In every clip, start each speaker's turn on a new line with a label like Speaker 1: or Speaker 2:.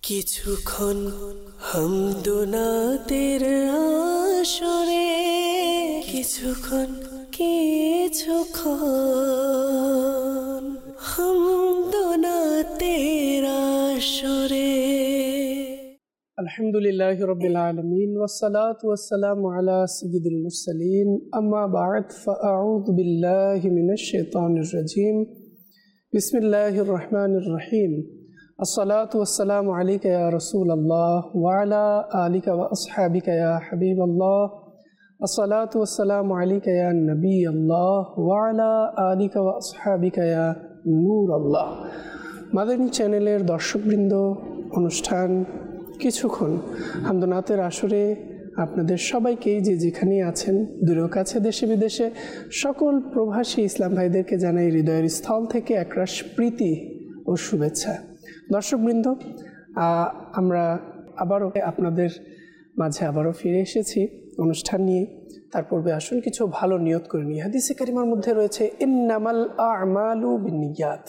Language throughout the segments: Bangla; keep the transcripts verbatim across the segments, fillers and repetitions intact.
Speaker 1: কিছুক্ষণ হামদুনাতের আসরে, কিছুক্ষণ কিছুক্ষণ হামদুনাতের আসরে।
Speaker 2: আলহামদুলিল্লাহি রাব্বিল আলামিন ওয়াসসালাতু ওয়াসসালামু আলা সাইয়্যিদিল মুরসালিন, আম্মা বা'দ, ফাআউযু বিল্লাহি মিনাশ শাইতানির রাজীম। বিসমিল্লাহির রহমানির রহিম। আসসালাতু ওয়াসসালামু আলাইকা ইয়া রাসূলাল্লাহ ওয়া আলা আলিকা ওয়া আসহাবিকা ইয়া হাবিবাল্লাহ। আসসালাতু ওয়াসসালামু আলাইকা ইয়া নবিয়াল্লাহ ওয়া আলা আলিকা ওয়া আসহাবিকা ইয়া নূরাল্লাহ। মাদানী চ্যানেলের দর্শকবৃন্দ, অনুষ্ঠান কিছুক্ষণ হামদুনাতের আসরে আপনাদের সবাইকেই যে যেখানে আছেন, দূরেও কাছে, দেশে বিদেশে, সকল প্রবাসী ইসলাম ভাইদেরকে জানাই হৃদয়ের স্থল থেকে একরাশ প্রীতি ও শুভেচ্ছা। দর্শকবৃন্দ, আমরা আবারও আপনাদের মাঝে আবারও ফিরে এসেছি অনুষ্ঠান নিয়ে। তার পূর্বে আসুন কিছু ভালো নিয়ত করে নিয়ে। হাদিসে কারিমার মধ্যে রয়েছে ইন্নামাল আমালু বিন্নিয়াত,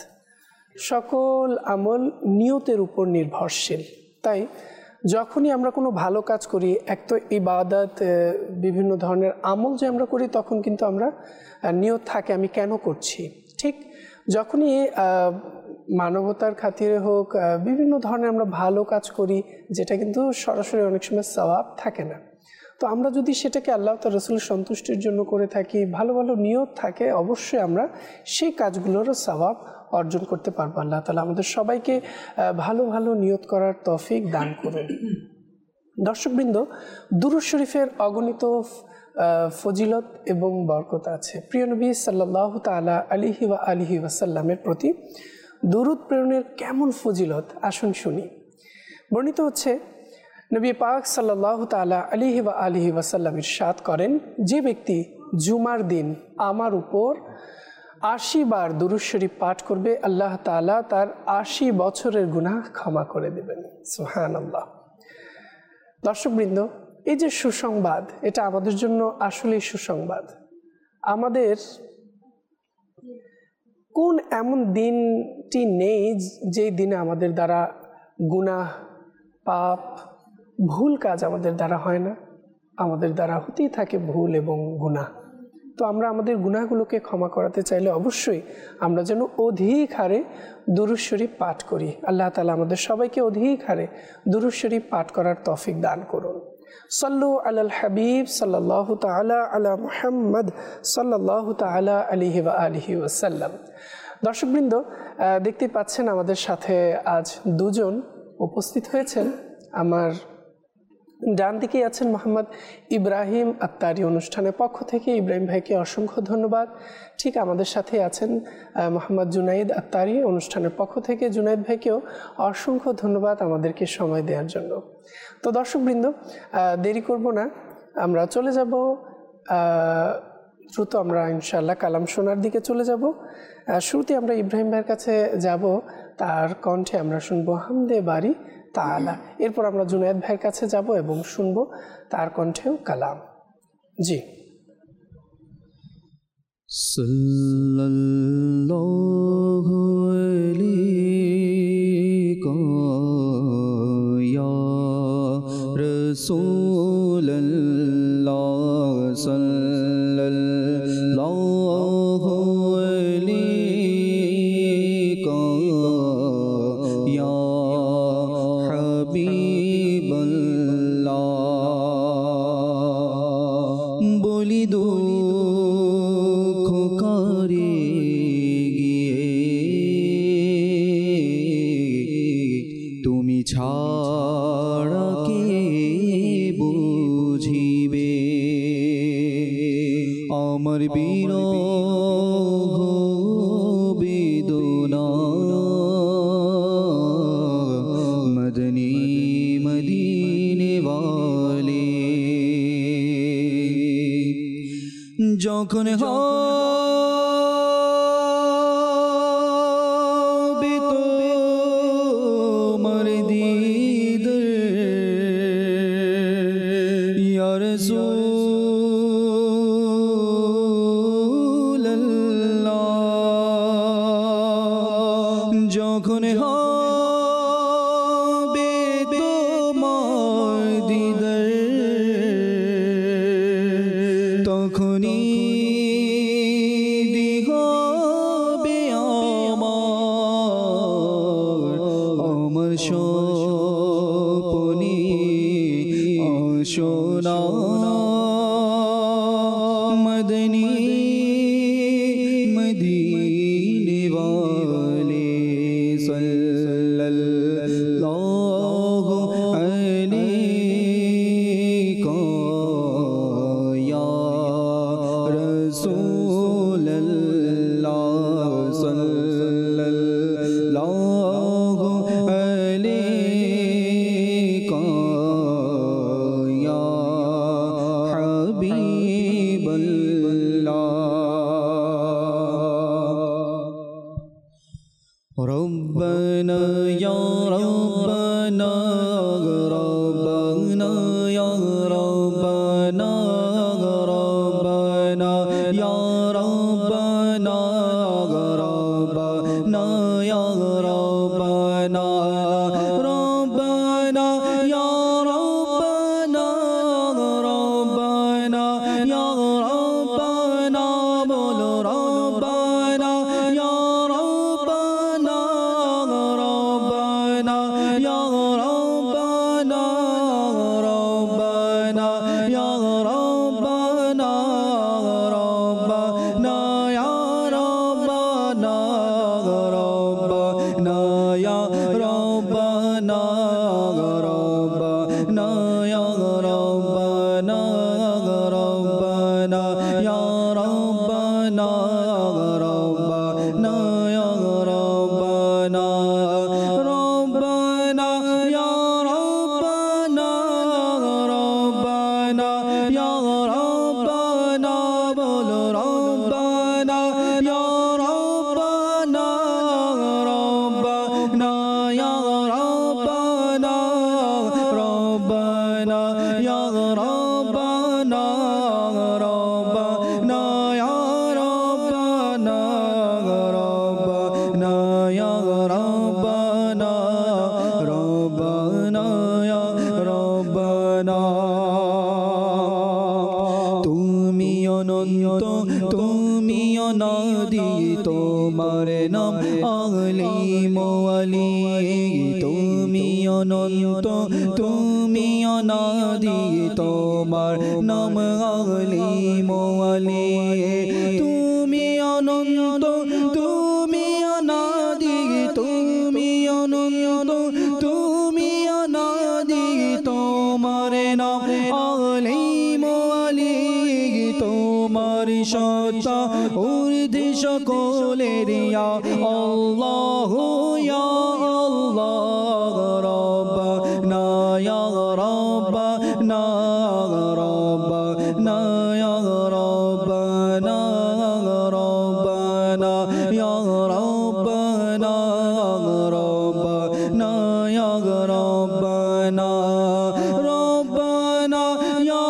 Speaker 2: সকল আমল নিয়তের উপর নির্ভরশীল। তাই যখনই আমরা কোনো ভালো কাজ করি, এক তো ইবাদত, বিভিন্ন ধরনের আমল যে আমরা করি, তখন কিন্তু আমরা নিয়ত থাকে আমি কেন করছি। ঠিক যখনই মানবতার খাতিরে হোক, বিভিন্ন ধরনের আমরা ভালো কাজ করি, যেটা কিন্তু সরাসরি অনেক সময় সওয়াব থাকে না। তো আমরা যদি সেটাকে আল্লাহ তার রাসূলের সন্তুষ্টির জন্য করে থাকি, ভালো ভালো নিয়ত থাকে, অবশ্যই আমরা সেই কাজগুলোরও সওয়াব অর্জন করতে পারবো। আল্লাহ তাআলা আমাদের সবাইকে ভালো ভালো নিয়ত করার তৌফিক দান করুন। দর্শকবৃন্দ, দুরূদ শরীফের অগণিত ফজিলত এবং বরকত আছে। প্রিয় নবী সাল্লাল্লাহু তাআলা আলাইহি ওয়া আলিহি ওয়াসাল্লামের প্রতি দুরূদ প্রেরণের কেমন ফজিলত, আসুন শুনি। বর্ণিত হচ্ছে, নবী পাক সাল্লাল্লাহু তাআলা আলাইহি ওয়া আলিহি ওয়াসাল্লাম ইরশাদ করেন, যে ব্যক্তি জুমার দিন আমার উপর আশি বার দুরূদ শরীফ পাঠ করবে, আল্লাহ তাআলা তার আশি বছরের গুনাহ ক্ষমা করে দেবেন। সুবহানাল্লাহ। দর্শকবৃন্দ, এই যে সুসংবাদ, এটা আমাদের জন্য আসলেই সুসংবাদ। আমাদের কোন এমন দিনটি নেই যেই দিনে আমাদের দ্বারা গুনাহ, পাপ, ভুল কাজ আমাদের দ্বারা হয় না। আমাদের দ্বারা হতেই থাকে ভুল এবং গুনাহ। তো আমরা আমাদের গুনাহগুলোকে ক্ষমা করাতে চাইলে অবশ্যই আমরা যেন অধিক হারে দুরূদ শরীফ পাঠ করি। আল্লাহ তাআলা আমাদের সবাইকে অধিক হারে দুরূদ শরীফ পাঠ করার তৌফিক দান করুন। সাল্লু আলাল হাবিব সাল্লাল্লাহু তাআলা আলা মুহাম্মদ সাল্লাল্লাহু তাআলা আলাইহি ওয়া আলিহি ওয়াসাল্লাম। দর্শকবৃন্দ, দেখতে পাচ্ছেন আমাদের সাথে আজ দুজন উপস্থিত হয়েছেন। আমার ডান দিকে আছেন মোহাম্মদ ইব্রাহিম আত্তারি। অনুষ্ঠানের পক্ষ থেকে ইব্রাহিম ভাইকে অসংখ্য ধন্যবাদ। ঠিক আমাদের সাথে আছেন মোহাম্মদ জুনাইদ আত্তারি। অনুষ্ঠানের পক্ষ থেকে জুনাইদ ভাইকেও অসংখ্য ধন্যবাদ আমাদেরকে সময় দেওয়ার জন্য। তো দর্শকবৃন্দ, দেরি করব না, আমরা চলে যাব দ্রুত, আমরা ইনশাআল্লাহ কালাম শোনার দিকে চলে যাব। শুরুতে আমরা ইব্রাহিম ভাইয়ের কাছে যাব, তার কণ্ঠে আমরা শুনবো হামদে বারি তাআলা। এরপর আমরা জুনায়েদ ভাইয়ের কাছে যাব এবং শুনবো তার কণ্ঠেও কালাম। জি।
Speaker 3: সাল্লাল্লাহু আলাইকা ইয়া রাসূলুল্লাহ, সাল্লাল্লাহু আলাইকা ইয়া বলি দুঃখ কারে গিয়ে তুমি ছাড়া কে বুঝিবে আমার বিরহ বেদনা। মদনী মদিনে ওয়ালে যখন হবে তোমার দিদার ইয়া রাসূলুল্লাহ, যখন হবে স্বপনে আসনা मदनी मदीने वाले सल्लल्लाहु अलैका या रसूल अल्लाह सल्लल्लाहु अलैका या हबीब रब्बना या रब्बना रब्बना या रब्बना रब्बना या रब्बना रब्बना या रब्बना रब्बना या रब्बना रब्बना या रब्बना बोलो रब्बना या তুমি অনাদি তোমার নাম আলিম ওয়ালি তুমি অনন্ত তুমি অনাদি তোমার নাম আলিম ওয়ালি তুমি অনন্ত তুমি অনাদি তুমি অনন্ত তুমি অনাদি তোমার নাম আলিম ওয়ালি তোমার সত্তা ঊর্ধ্বে সকলের ইয়া আল্লাহ ইয়া আল্লাহ রব্বানা ইয়া রব্বানা রব্বানা ইয়া রব্বানা রব্বানা ইয়া রব্বানা রব্বানা ইয়া রব্বানা রব্বানা ইয়া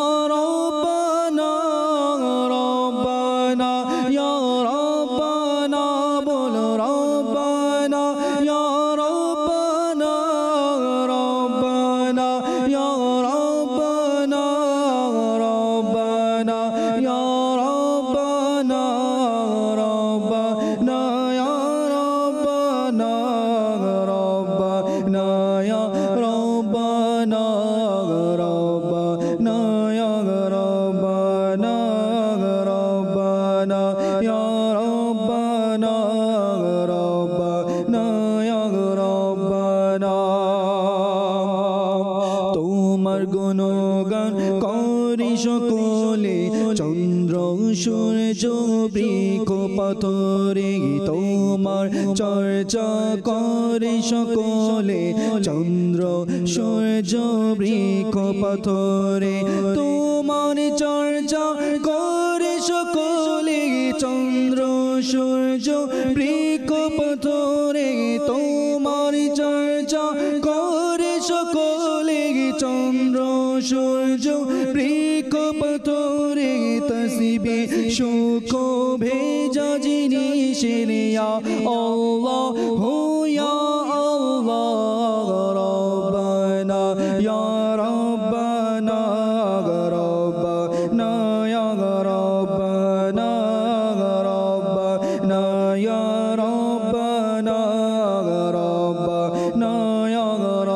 Speaker 3: সকলে চন্দ্র সূর্য বৃক্ষ পাথরে তোমার চর্চা করে সকলে চন্দ্র সূর্য বৃক্ষ পাথরে তোমার চর্চা করে সকলে চন্দ্র সূর্য বৃক্ষ পাথরে তোমার চর্চা করে সকলে চন্দ্র সূর্য বৃক্ষ পাথরে তসবিহ সুখ ভেজা জিনিসের ইয়া আল্লাহ ইয়া আল্লাহ রব্বানা ইয়া রব্বানা রব্বানা ইয়া রব্বানা রব্বানা ইয়া রব্বানা রব্বানা ইয়া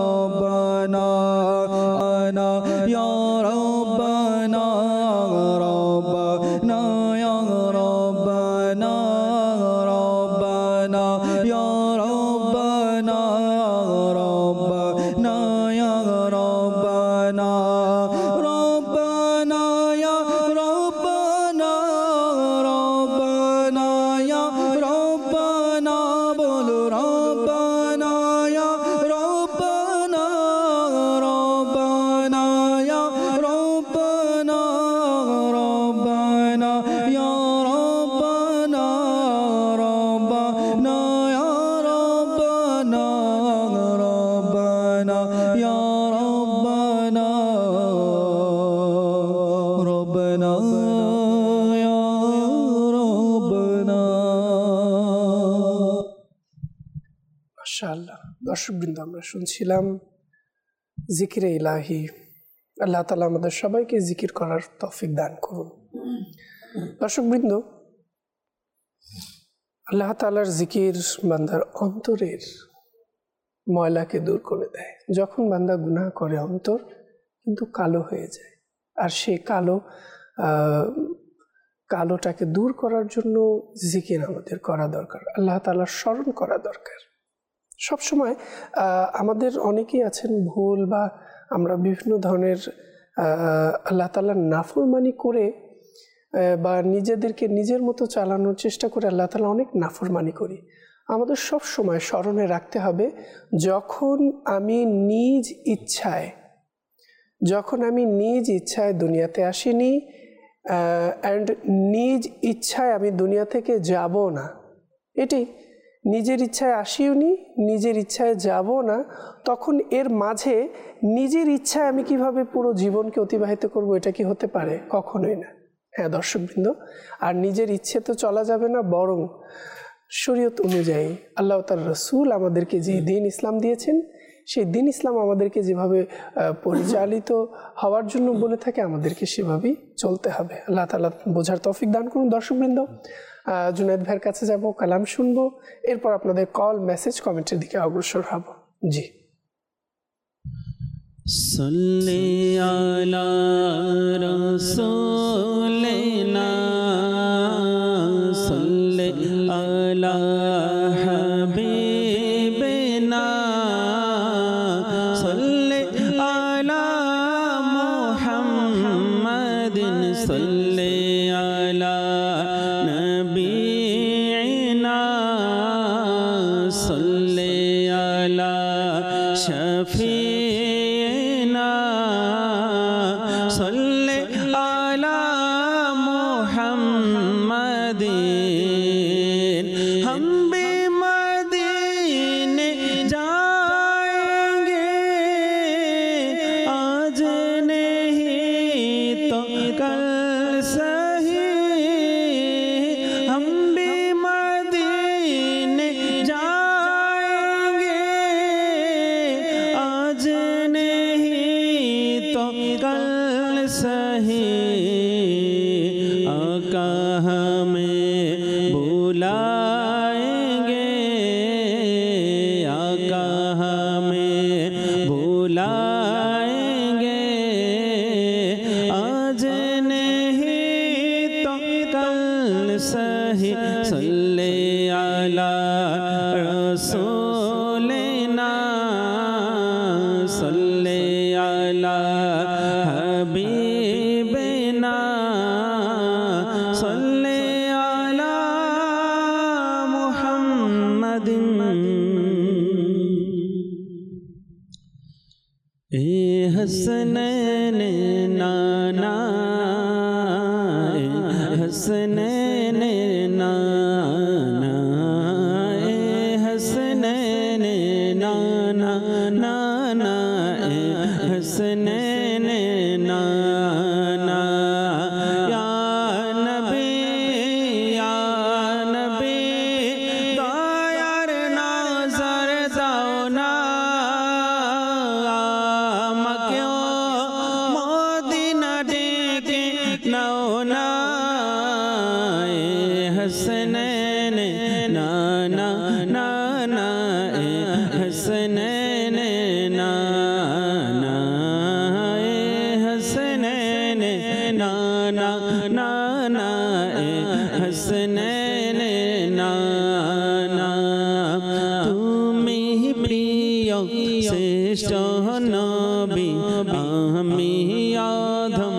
Speaker 3: রব্বানা রব্বানা ইয়া রব্বানা।
Speaker 2: মাশাআল্লাহ। দর্শকবৃন্দ, আমরা শুনছিলাম জিকিরে ইলাহি। আল্লাহ তাআলা আমাদের সবাইকে জিকির করার তৌফিক দান করুন। দর্শকবৃন্দ, আল্লাহ তাআলার জিকির বান্দার অন্তরের ময়লাকে দূর করে দেয়। যখন বান্দা গুনাহ করে অন্তর কিন্তু কালো হয়ে যায়, আর সেই কালো কালোটাকে দূর করার জন্য জিকির আমাদের করা দরকার, আল্লাহ তাআলার স্মরণ করা দরকার। সবসময় আমাদের অনেকেই আছেন ভুল বা আমরা বিভিন্ন ধরনের আল্লাহ তাআলার নাফরমানি করে বা নিজেদেরকে নিজের মতো চালানোর চেষ্টা করে আল্লাহ তাআলা অনেক নাফরমানি করি। আমাদের সব সময় স্মরণে রাখতে হবে, যখন আমি নিজ ইচ্ছায় যখন আমি নিজ ইচ্ছায় দুনিয়াতে আসিনি অ্যান্ড নিজ ইচ্ছায় আমি দুনিয়া থেকে যাব না, এটি নিজের ইচ্ছায় আসিও নি, নিজের ইচ্ছায় যাব না, তখন এর মাঝে নিজের ইচ্ছায় আমি কিভাবে পুরো জীবনকে অতিবাহিত করব, এটা কি হতে পারে? কখনোই না। হ্যাঁ দর্শকবৃন্দ, আর নিজের ইচ্ছে তো চলা যাবে না, বরং শরীয়ত অনুযায়ী আল্লাহ তার রসুল আমাদেরকে যে দিন ইসলাম দিয়েছেন, সেই দিন ইসলাম আমাদেরকে যেভাবে পরিচালিত হওয়ার জন্য বলে থাকে, আমাদেরকে সেভাবেই চলতে হবে। আল্লাহ তাআলা বোঝার তৌফিক দান করুন। দর্শকবৃন্দ, জুনায়েদ ভাইয়ের কাছে যাব, কালাম শুনবো, এরপর আপনাদের কল, মেসেজ, কমেন্টের দিকে অগ্রসর হব। জি।
Speaker 3: সাল্লি আলা রাসূলিনা সাল্লি আলা হাবিবিনা সাল্লি আলা মুহাম্মাদিন সাল্লি আলা নবিয়িনা সাল্লি আলা শাফি हसनैन नाना हसनैन नाना हसनैन नाना नाना हसनैन नाना या नबी या नबी दायर नजर दाओ ना हसनैन नाना नाना हसनैन नाना हसनैन नाना नाना हसनैन नाना तुमी प्रिय श्रेष्ठ नबी आमी आधम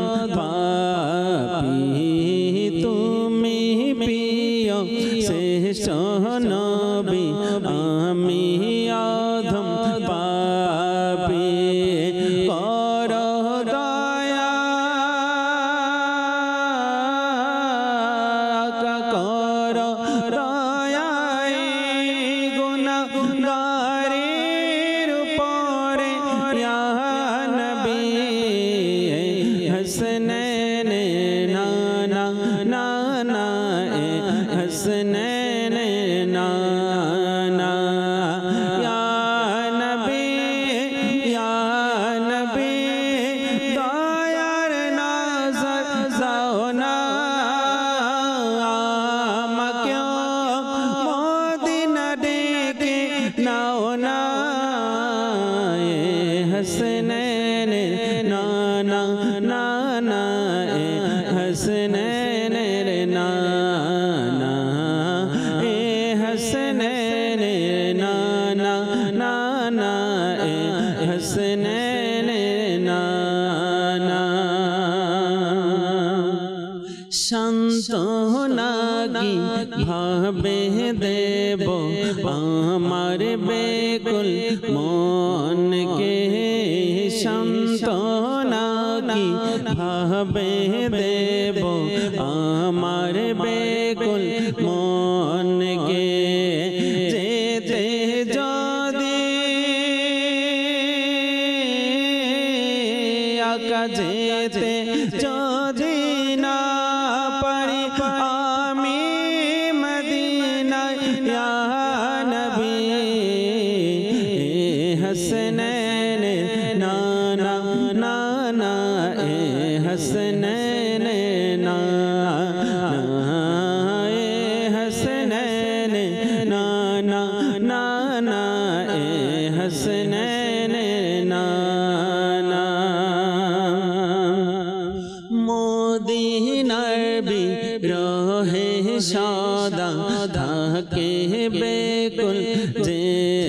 Speaker 3: पापी तुमी प्रिय श्रेष्ठ नबी आमी आधम पापी कर दया कर दया गुनाहगारेर उपरे या হুসেন নানা সান্তনা কি ভাবে দেব আমার বেকুল মনকে সান্তনা কি ভাবে দেব আমার বেকুল মনকে যেতে যদি আকা যেতে যদি না পারি আমি মদিনায় ইয়া নবী হাসনান নানা নানা এ হাসনান নানা এ হাসনান নানা নানা এ হাসনান নানা মদিনার বিরহে সাদা থাকে বেকুল যে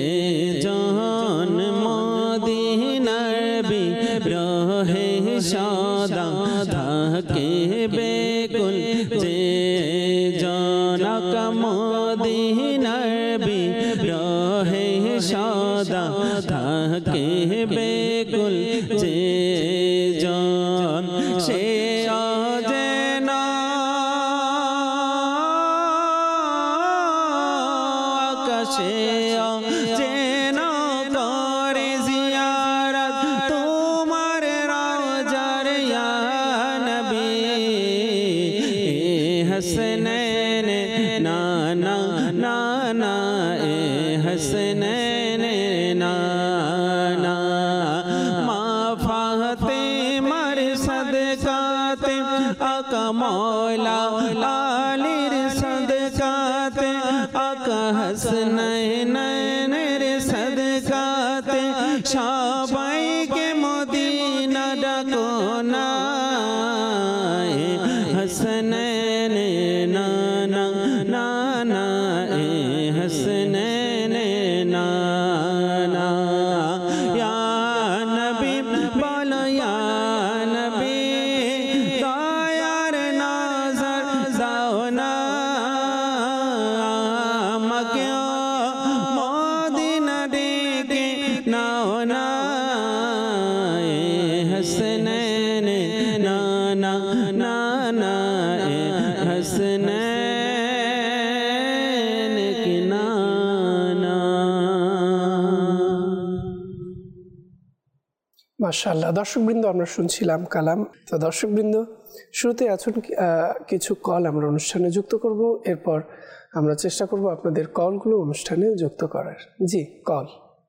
Speaker 3: জন মদিনার বিরহে সাদা থাকে বেকুল যে জনক মদিনার বিরহে সাদা থাকে বেকুল যে জন সে অজেনা আকাশে অজেনা করে জিয়ারত তোমার রওজার ইয়া নবী হাসনান নানা নানা এ হাসনান নানা মা ফাতেমার সদকাতে আকা মৌলা আলীর সদকাতে আকা হাসনাইনের সদকাতে সবাইকে মদিনা ডাকো না হাসনান নানা নানা এ হাসনান নানা ইয়া নবী বলো ইয়া নবী দয়ার নজর দাও না আমাকে মদিনা ডেকে নাও না এ হাসনান নানা নানা এ হাসনান কি নানা
Speaker 2: মাশাআল্লাহ। দর্শকবৃন্দ, আমরা শুনছিলাম কালাম। তো দর্শকবৃন্দ, শুরুতে আছেন কিছু কল আমরা অনুষ্ঠানে যুক্ত করব, এরপর আমরা চেষ্টা করব আপনাদের কলগুলো অনুষ্ঠানে যুক্ত করার। জি, কল।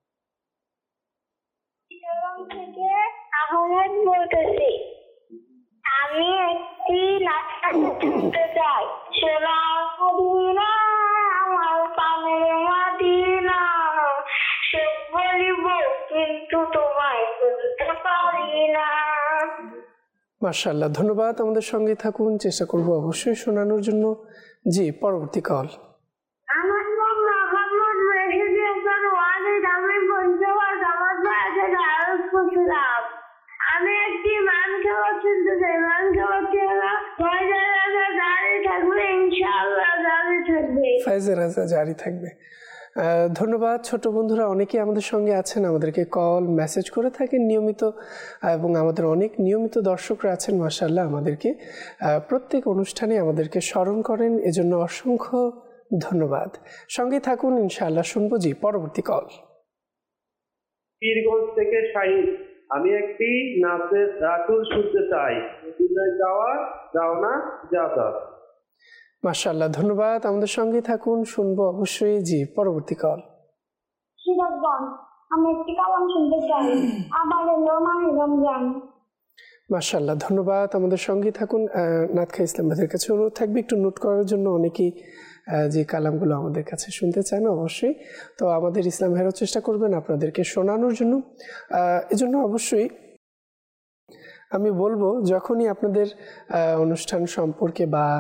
Speaker 4: থেকে আহমেদ বলতেছি। আমি একটি নাটক শুনতে চাই। সোনার মদিনা আমার প্রাণের মদিনা, সে বলিব কিন্তু তোমায় বলতে পারি না।
Speaker 2: মাশাআল্লাহ, ধন্যবাদ। আমাদের সঙ্গে থাকুন, চেষ্টা করব অবশ্যই শোনানোর জন্য। জি, পরবর্তী কল।
Speaker 4: আমার নাম মোহাম্মদ মেহেদি হাসান ওয়ালিদ। আমি পঞ্চগড় জামাত বাড়িতে দারুস করছিলাম। আমি একটি মান খাবার শুনতে চাই। মান খাবারটি হলো ফয়জা রাজা জারি থাকবে, ইনশাআল্লাহ জারি থাকবে।
Speaker 2: ফয়জা রাজা জারি থাকবে। ধন্যবাদ। ছোট বন্ধুরা অনেকে আমাদের সঙ্গে আছেন, আমাদেরকে কল মেসেজ করে থাকেন নিয়মিত, এবং আমাদের অনেক নিয়মিত দর্শকরা আছেন মাশাআল্লাহ, আমাদেরকে প্রত্যেক অনুষ্ঠানে আমাদেরকে স্মরণ করেন, এজন্য অসংখ্য ধন্যবাদ। সঙ্গে থাকুন, ইনশাআল্লাহ শুনবো। জি, পরবর্তী কল।
Speaker 5: পীরগঞ্জ থেকে শাহিদ। আমি একটি নাচের রাসূল শুনতে চাই। মদিনায় যাওয়া যাও না যাতা।
Speaker 2: মাশাআল্লাহ, ধন্যবাদ। আমাদের সঙ্গে থাকুন, শুনবো অবশ্যই। জি, পরবর্তী কল।
Speaker 4: সিরাজগঞ্জ। আমি একটি কালাম শুনতে চাই। আবার এলো মাহে রমজান।
Speaker 2: মাশাআল্লাহ, ধন্যবাদ। আমাদের সঙ্গে থাকুন। নাতখা ইসলাম ভাইয়ের কাছে অনুরোধ থাকবে একটু নোট করার জন্য। অনেকেই যে কালামগুলো আমাদের কাছে শুনতে চান অবশ্যই, তো আমাদের ইসলাম ভাইয়েরও চেষ্টা করবেন আপনাদেরকে শোনানোর জন্য। এজন্য অবশ্যই আমি বলবো, যখনই আপনাদের অনুষ্ঠান সম্পর্কে বা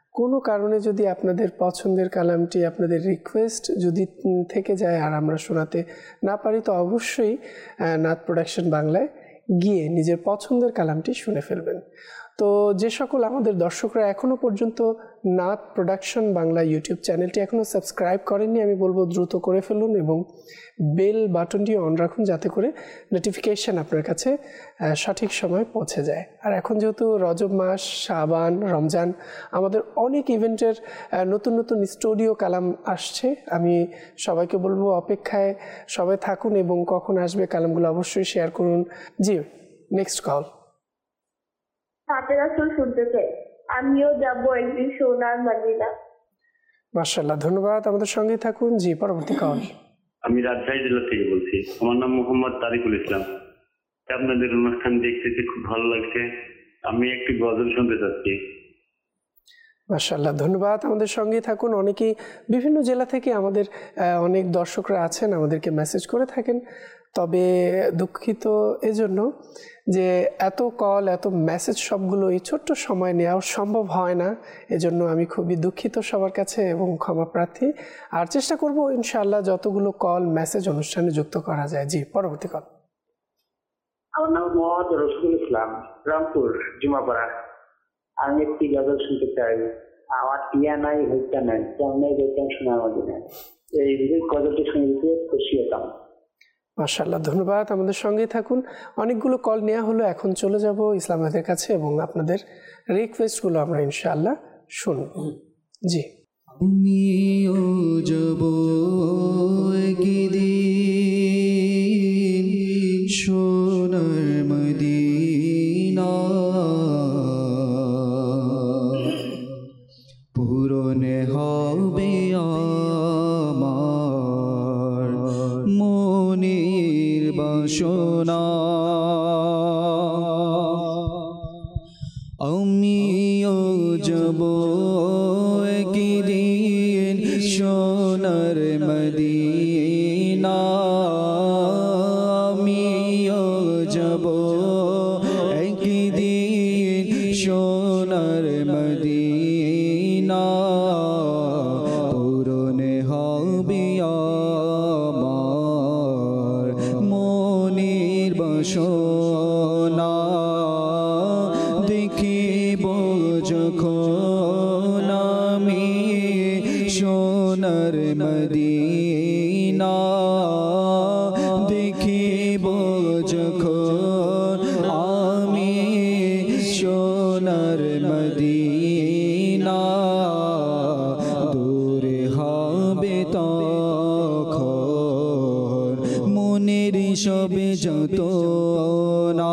Speaker 2: কোনো কারণে যদি আপনাদের পছন্দের কালামটি, আপনাদের রিকোয়েস্ট যদি থেকে যায় আর আমরা শোনাতে না পারি, তো অবশ্যই নাত প্রোডাকশন বাংলায় গিয়ে নিজের পছন্দের কালামটি শুনে ফেলবেন। তো যে সকল আমাদের দর্শকরা এখনও পর্যন্ত নাত প্রোডাকশন বাংলা ইউটিউব চ্যানেলটি এখনও সাবস্ক্রাইব করেননি, আমি বলবো দ্রুত করে ফেলুন এবং বেল বাটনটি অন রাখুন যাতে করে নোটিফিকেশান আপনার কাছে সঠিক সময় পৌঁছে যায়। আর এখন যেহেতু রজব মাস, শাবান, রমজান, আমাদের অনেক ইভেন্টের নতুন নতুন স্টুডিও কালাম আসছে। আমি সবাইকে বলবো অপেক্ষায় সবাই থাকুন এবং কখন আসবে কালামগুলো অবশ্যই শেয়ার করুন। জি, নেক্সট কল।
Speaker 4: আমিও যাবো একদিন সোনার মদিনা।
Speaker 2: মাশাআল্লাহ, ধন্যবাদ, আমাদের সঙ্গে থাকুন। জি, পরবর্তী কল।
Speaker 6: আমি রাজশাহী জেলা থেকে বলছি, আমার নাম মোহাম্মদ তারিকুল ইসলাম। আপনাদের অনুষ্ঠান দেখতেছি, খুব ভালো লাগছে। আমি একটি গজল শুনতে চাচ্ছি।
Speaker 2: মাশাআল্লাহ, ধন্যবাদ, আমাদের সঙ্গে থাকুন। অনেকেই বিভিন্ন জেলা থেকে আমাদের অনেক দর্শকরা আছেন, আমাদেরকে মেসেজ করে থাকেন। তবে দুঃখিত এজন্য যে এত কল, এত মেসেজ সবগুলো এই ছোট্ট সময় নেওয়া সম্ভব হয় না। এজন্য আমি খুবই দুঃখিত সবার কাছে এবং ক্ষমা প্রার্থী। আর চেষ্টা করব ইনশাআল্লাহ যতগুলো কল মেসেজ অনুষ্ঠানে যুক্ত করা যায়। জি, পরবর্তী কল।
Speaker 7: আমার নাম মোহাম্মদ রসুল ইসলাম, রামপুর জুমাপাড়া। আমি একটি গজল শুনতে চাই। আমার টিয়া নাই, হত্যা নাই, কেমন যেতাম সোনার মদিনা। এই গজলটি শুনে দিতে খুশি হতাম।
Speaker 2: মাশাআল্লাহ, ধন্যবাদ, আমাদের সঙ্গেই থাকুন। অনেকগুলো কল নেওয়া হলো, এখন চলে যাব ইসলামাবাদের কাছে এবং আপনাদের রিকোয়েস্টগুলো আমরা ইনশাআল্লাহ শুনব। জি,
Speaker 3: আমিও যাব একদিন সোনার মদিনা, পূরণ হবে আমার মনের বাসনা। আমিও যাব একদিন সোনার মদিনা, আমিও যাব একদিন সোনার মদিনা, পূরণ হবে আমার মনের বাসনা। দেখিব যখন আমি সোনার মদিনা, দেখিব যখন আমি সোনার মদিনা, দূরে হবে তখন মনের সবে যত না।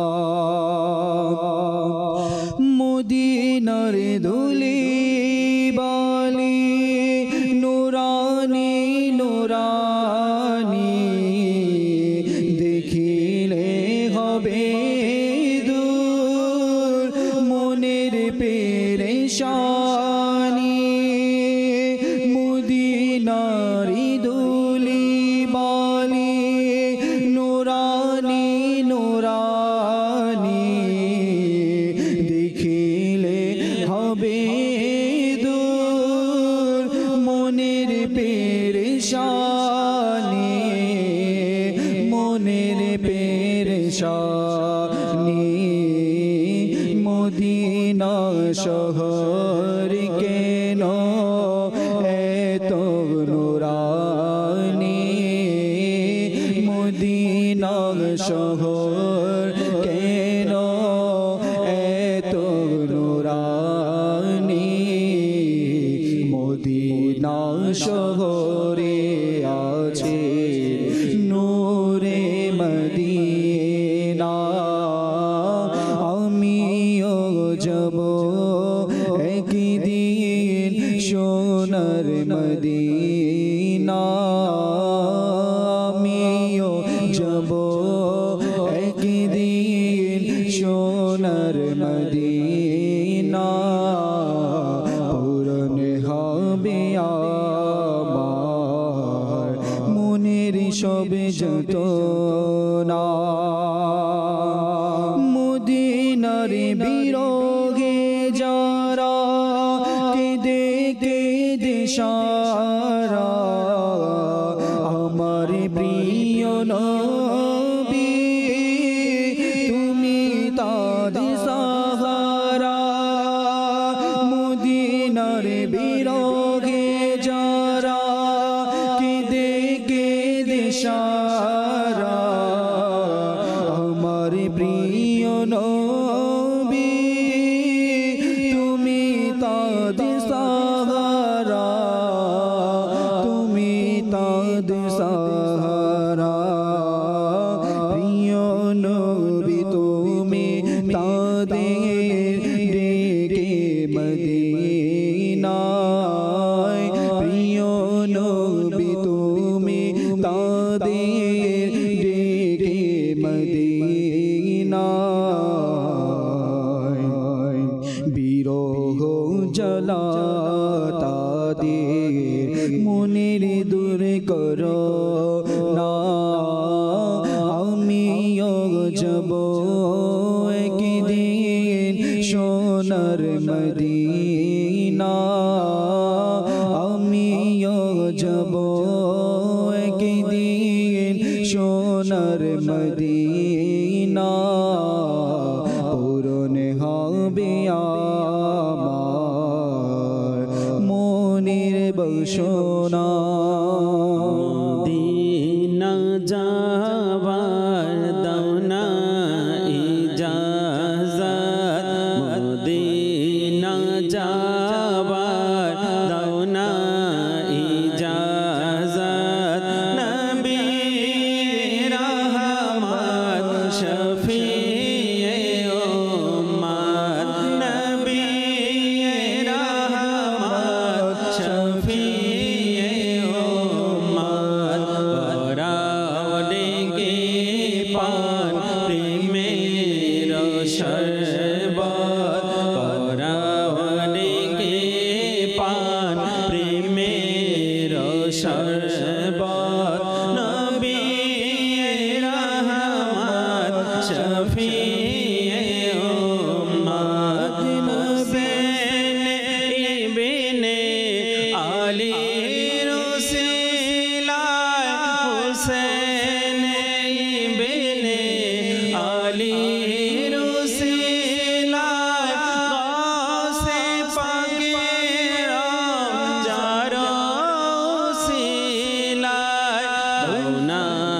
Speaker 3: মদিনার ধুলি বালি নুরানি নুরানি, দেখিলে হবে দূর মনের পেরেশানি। মদিনার ধুলি বালি নুরানি নুরানি, দেখিলে হবে দূর মনের পেরেশানি, মনের পেরেশানি। মদিনা শহর কেন এত নুরানি, মদিনা শহর কেন এত নুরানি। মদিনা শহরে আছে নূরে মদিনা, আমিও যাব একদিন সোনার মদিনা, আমিও যাব একদিন সোনার মদিনা, পূরণ হবে আমার মনের সবে যত না। মদিনার বিরহে যারা দিশারা আমার প্রিয় নবী তুমি তাদের সাহারা মদিনার বিরহে যারা কেঁদে কেঁদে সারা আমার প্রিয় নবী তুমি তাদের সাহারা তুমি তাদের সাহারা প্রিয় নবী তুমি তাদের ডেকে মদিনায় প্রিয় নবী তুমি তাদের ডেকে মদিনায় বিরহ জ্বালা তাদের মনের দূর করো না আমিও যাব একদিন সোনার মদিনা আমিও যাব একদিন সোনার মদিনা পূরণ হবে আমার মনের বাসনা
Speaker 8: মদিনা যাবার দাও না ইজাজত মদিনা যাবার দাও না ইজাজত নবী রহমত শফিয়ে উম্মত নবী রহমত শফিয়ে উম্মত বরাওনে কে পান প্রেমের শরবত বরাওনে কে পান প্রেমের শরবত নবী রহমত শফিয়ে উম্মত হুসেন ইবনে আলী রসিলায় হুসেন ইবনে আলী রসিলায় গাসে পাকের যার রসিলায় দৌনা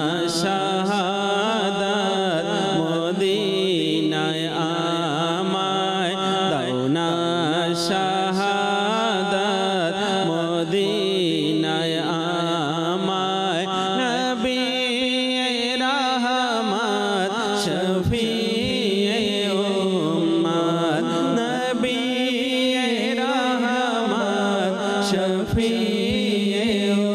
Speaker 8: শাহাদাত মদিনায় আমায় দৌনা শাহাদাত মদিনায় আমায় নবী রহমত শফিয়ে উম্মত নবী রহমত শফিয়ে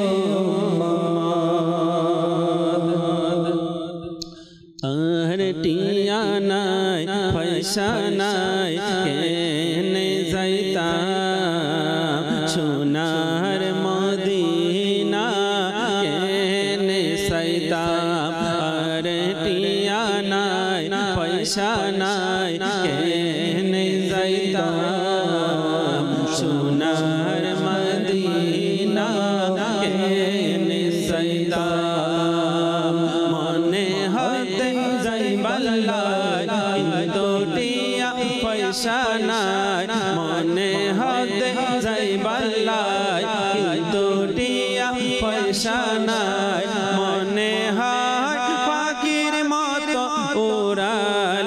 Speaker 8: উম্মত আর টিয়া নাই পয়সা নাই কেনে যাইতাম সোনার মদিনা কেনে যাইতাম আর টিয়া নাই পয়সা নাই কেনে যাইতাম সোনার মদিনা কেনে যাইতাম মনে হতে যাইবাল্লাহ কিন্তু টিয়া পয়সা নাই মনে হতে যাইবাল্লাহ কিন্তু টিয়া পয়সা নাই মনে হয় পাখির মতো উড়াল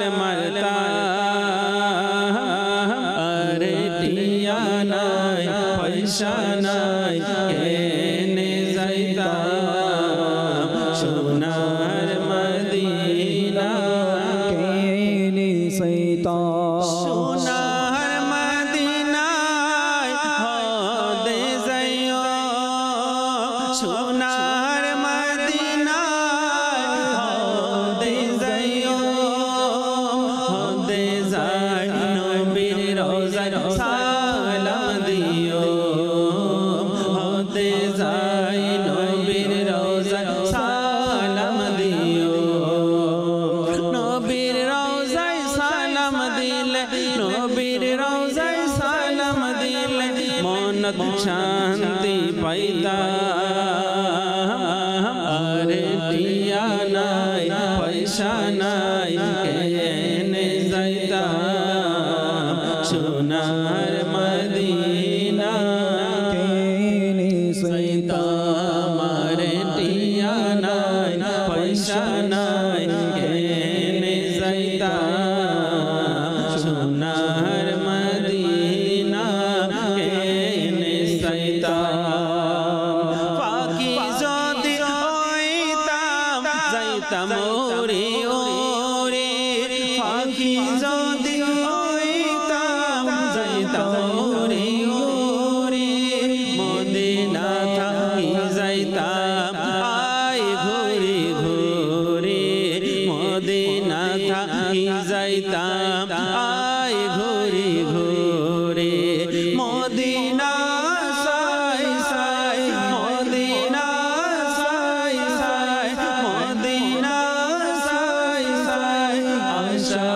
Speaker 8: মারতাম আরে টিয়া নাই পয়সা নাই কেনে যাইতাম সোনার মদিনা
Speaker 3: কেনে যাইতাম
Speaker 8: সোনার মদিনায় হদে যাইও সোনার মদিনায় হদে যাইও হদে যাই নবীর রওজায় সালাম দিও হদে যাই নবীর রওজায় সালাম দিও নবীর রওজায় সালাম দিলে কেনে যাইতাম সোনার মদিনা
Speaker 3: কেনে যাইতাম
Speaker 8: আমার টিয়া নাই পয়সা নাই কেনে যাইতাম সোনার মদিনা কেনে যাইতাম পাখি যদি হইতাম যাইতাম ওরে ওরে পাখি যদি হইতাম যাইতাম ওরে ওরে মদিনা থাকি যাইতাম আয় ঘুরে ঘুরে মদিনা থাকি যাইতাম আয় ঘুরে ঘুরে মদিনা সাই সাই মদিনা সাই সাই মদিনা সাই সাই আশা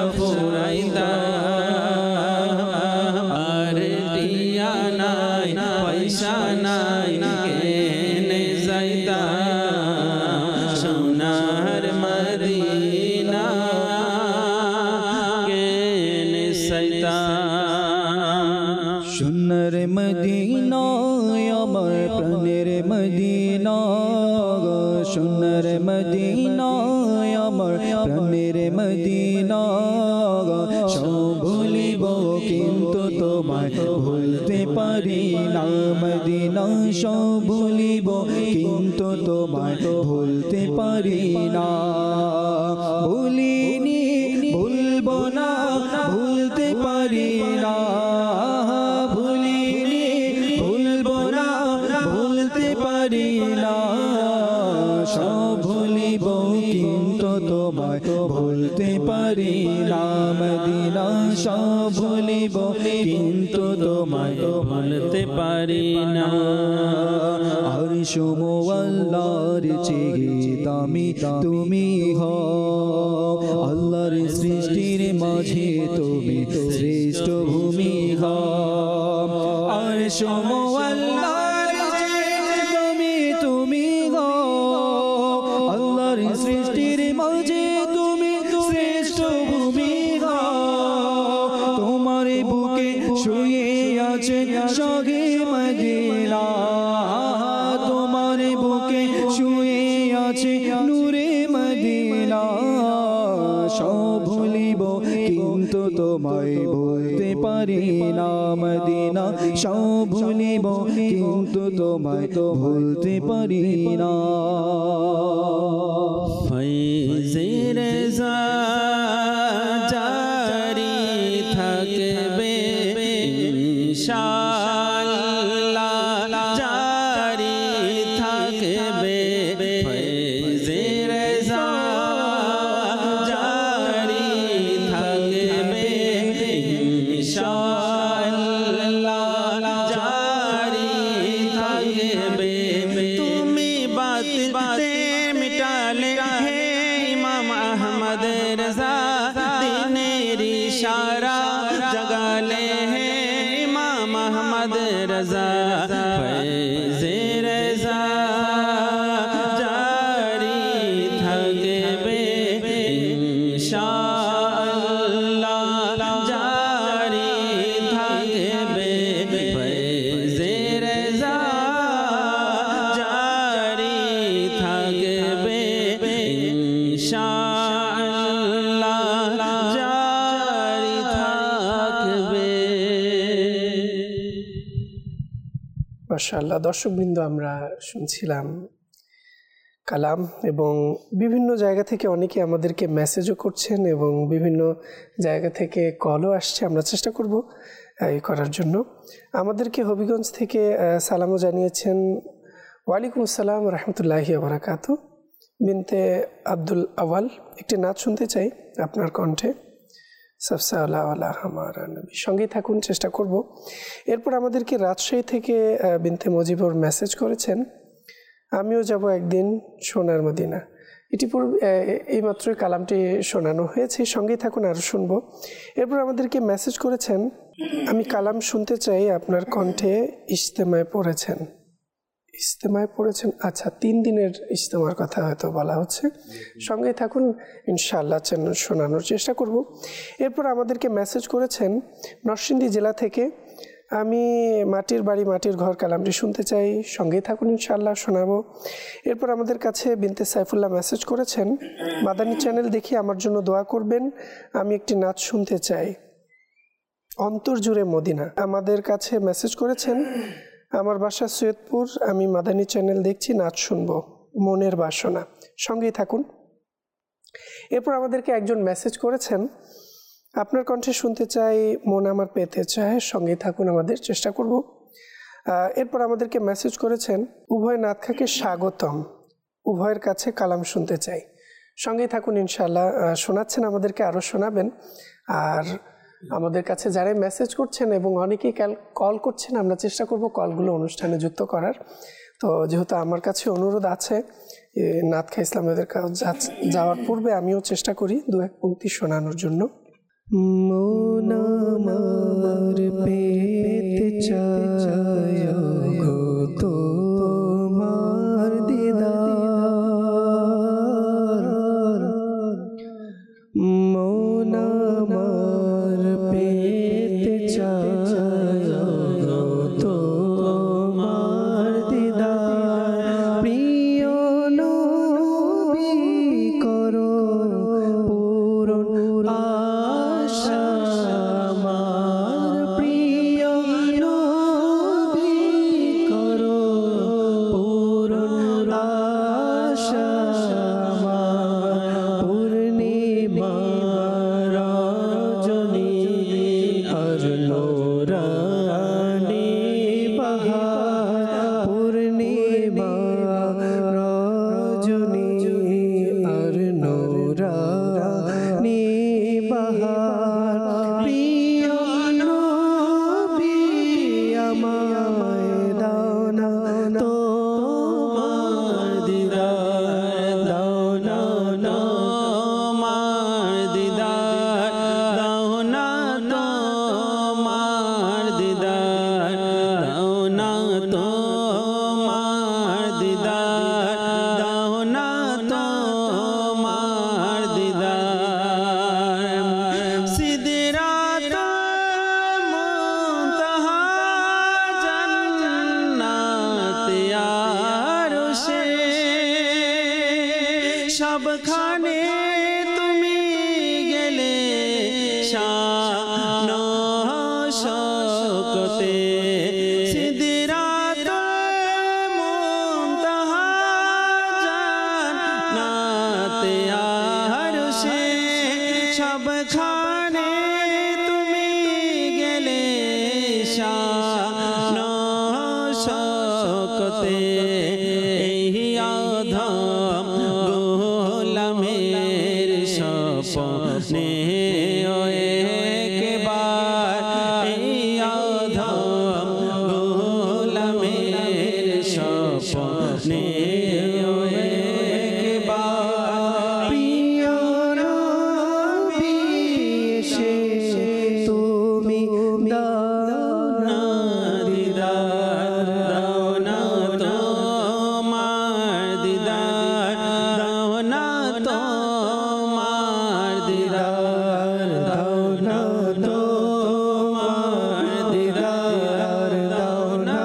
Speaker 8: ফুরাইতাম আর টিয়া নাই পয়সা নাই কেনে যাইতাম সোনার মদিনা কেনে যাইতাম
Speaker 3: সোনার মদিনা আমার প্রাণের মদিনা সোনার মদিনা আমার প্রাণের মদিনা সব ভুলিব কিন্তু তোমায় ভুলতে পারি না মদিনা সব ভুলিব কিন্তু তোমায় ভুলতে পারি না ভুলিনি ভুলবো না ভুলতে পারি না ভুলিনি ভুলবো না ভুলতে পারি না সব ভুলিব কিন্তু তোমায় ভুলতে পারি না মদিনা সব ভুলিব কিন্তু তোমায়
Speaker 8: ভুলতে পারি না
Speaker 3: আর শুমো আল্লাহর চেয়ে দামি তুমি হও আল্লাহর সৃষ্টির মাঝে তুমি শ্রেষ্ঠ ভূমি হও আর শুমো আল্লাহর চেয়ে দামি তুমি হও আল্লাহর সৃষ্টির মাঝে তুমি শ্রেষ্ঠ ভূমি হও তোমার বুকে শুয়ে আছে শাহে মদিনা তোমার বুকে শুয়ে আছে নূরে মদিনা সব ভুলিব কিন্তু তোমায় বলতে পারি না মদিনা সব ভুলিব কিন্তু তোমায় তো ভুলতে পারি না
Speaker 8: ফৈজের জারি থাকবে ইনশাআল্লাহ জারি থাকবে ফৈজের জারি থাকবে ইনশাআল্লাহ জারি থাকবে তুমি বাতে মিটালে হে ইমাম আহমদ রজা দিনের ইশারা জগালে হে ইমাম আহমদ রজা ফৈজে রজা জারি থাকবে ইনশাআল্লাহ জারি থাকবে ফৈজে রজা জারি থাকবে ইনশাআল্লাহ জারি থাকবে।
Speaker 2: মাশাআল্লাহ দর্শকবৃন্দ, আমরা শুনছিলাম কালাম এবং বিভিন্ন জায়গা থেকে অনেকে আমাদেরকে মেসেজও করছেন এবং বিভিন্ন জায়গা থেকে কলও আসছে। আমরা চেষ্টা করব এই করার জন্য। আমাদেরকে হবিগঞ্জ থেকে সালামও জানিয়েছেন। ওয়ালাইকুম আসসালাম রহমতুল্লাহি ওয়া বারাকাতু। বিনতে আব্দুল আওয়াল, একটি নাচ শুনতে চাই আপনার কণ্ঠে। সবসে আলা আলা হামারা নবী, সঙ্গেই থাকুন, চেষ্টা করব। এরপর আমাদেরকে রাজশাহী থেকে বিনতে মজিবর মেসেজ করেছেন, আমিও যাব একদিন সোনার মদিনা। এটি পূর্বে এইমাত্রই কালামটি শোনানো হয়েছে, সঙ্গেই থাকুন, আরও শুনবো। এরপর আমাদেরকে মেসেজ করেছেন, আমি কালাম শুনতে চাই, আপনার কণ্ঠে ইজতেমায় পড়েছেন। ইজতেমায় পড়েছেন, আচ্ছা তিন দিনের ইজতেমার কথা হয়তো বলা হচ্ছে। সঙ্গে থাকুন, ইনশাআল্লাহ চ্যানেল শোনানোর চেষ্টা করব। এরপর আমাদেরকে মেসেজ করেছেন নরসিংদী জেলা থেকে, আমি মাটির বাড়ি মাটির ঘর কালামটি শুনতে চাই, সঙ্গেই থাকুন ইনশাআল্লাহ শোনাবো। এরপর আমাদের কাছে বিনতে সাইফুল্লাহ মেসেজ করেছেন, মাদানী চ্যানেল দেখি আমার জন্য দোয়া করবেন, আমি একটি নাচ শুনতে চাই, অন্তর জুড়ে মদিনা। আমাদের কাছে মেসেজ করেছেন, আমার বাসা সৈয়দপুর, আমি মাদানী চ্যানেল দেখছি, নাচ শুনবো, মনের বাসনা, সঙ্গেই থাকুন। এরপর আমাদেরকে একজন মেসেজ করেছেন, আপনার কণ্ঠে শুনতে চাই, মন আমার পেতে চায়, সঙ্গেই থাকুন, আমাদের চেষ্টা করব। এরপর আমাদেরকে মেসেজ করেছেন, উভয় নাতখাকে স্বাগতম, উভয়ের কাছে কালাম শুনতে চাই, সঙ্গেই থাকুন ইনশাআল্লাহ শোনাচ্ছেন, আমাদেরকে আরও শোনাবেন। আর আমাদের কাছে যারাই মেসেজ করছেন এবং অনেকেই কল করছেন, আমরা চেষ্টা করব কলগুলো অনুষ্ঠানে যুক্ত করার। তো যেহেতু আমার কাছে অনুরোধ আছে, নাতখা ইসলামীদের যাওয়ার পূর্বে আমিও চেষ্টা করি দু এক পংক্তি শোনানোর জন্য।
Speaker 1: মন আমার পেতে চায় গো তোমার দিদার, মন আমার পেতে চায় গো তোমার দিদার, প্রিয় নবী করো পূরণ আশা আমার, প্রিয় নবী করো পূরণ আশা আমার, পূর্ণিমা রজনী আর নোরানি বাহার, পূর্ণিমা রজনী আর নোরানি বাহার, প্রিয় নবী আমায় দাও না তোমার দিদার, দাও না
Speaker 8: তোমার দিদার, দাও না তোমার দিদার, দাও না তোমার দিদার, দাও না তোমার দিদার, সিদরাতুল মুনতাহা জান্নাতে আরশে, সবখানে তুমি গেলে শান শওকতে, সিদরাতুল মুনতাহা জান্নাতে আরশে, সবখানে তুমি গেলে শান শওকতে, এই আধম গোলামের স্বপ্নে ও একবার, এই আধম গোলামের স্বপ্নে ও একবার,
Speaker 1: প্রিয় নবী এসে তুমি দাও না
Speaker 8: দিদার, দাও না তোমার দিদার, দাও না তোমার দিদার, দাও না তোমার দিদার, দাও না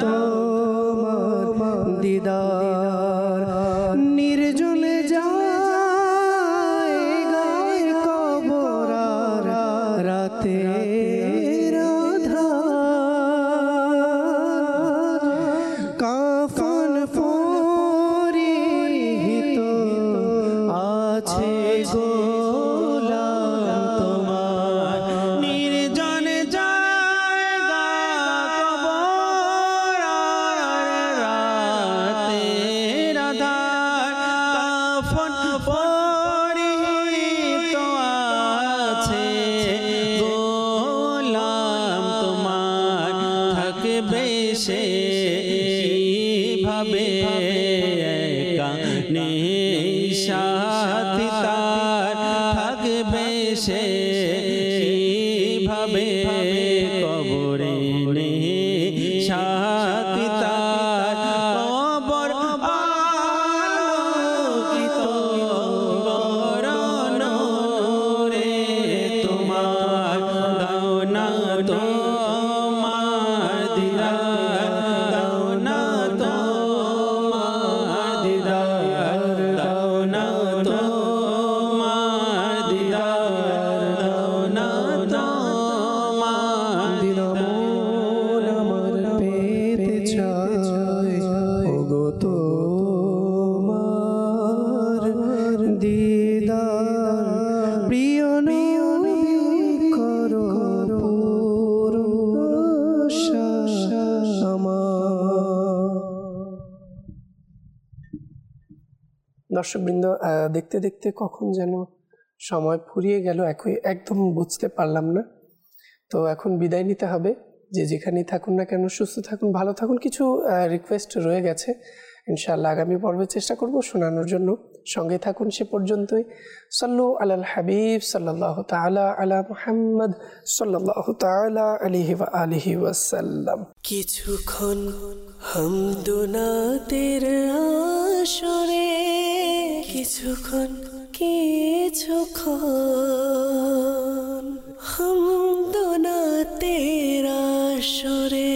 Speaker 1: তোমার দিদার, নির্জনে যায় গায়ের কবর আর রাতে কাফন পরিহিত আছে গোলাম তোমার,
Speaker 8: নির্জন জায়গা কবর আর রাতের আধার, কাফন পরিহিত আছে গোলাম তোমার, থাকবে সে ভাবে একা নিশাতি তার, থাকবে সে ভাবে কবরে নিশাতি তার, ও
Speaker 2: দর্শকবৃন্দ, আহ, দেখতে দেখতে কখন যেন সময় ফুরিয়ে গেল, একই একদম বুঝতে পারলাম না। তো এখন বিদায় নিতে হবে। যে যেখানেই থাকুন না কেন, সুস্থ থাকুন, ভালো থাকুন। কিছু রিকোয়েস্ট রয়ে গেছে, ইনশাআল্লাহ আগামী পর্বে চেষ্টা করব শোনানোর জন্য। সঙ্গে থাকুন সে পর্যন্তই। সাল্লু আলাল হাবিব সাল্লাল্লাহু তাআলা আলা মুহাম্মদ সাল্লাল্লাহু তাআলা আলাইহি ওয়া আলিহি ওয়াসাল্লাম।
Speaker 1: কিছুক্ষণ হামদুনাতের আসরে, কিছুক্ষণ কিছুক্ষণ হামদুনাতের আসরে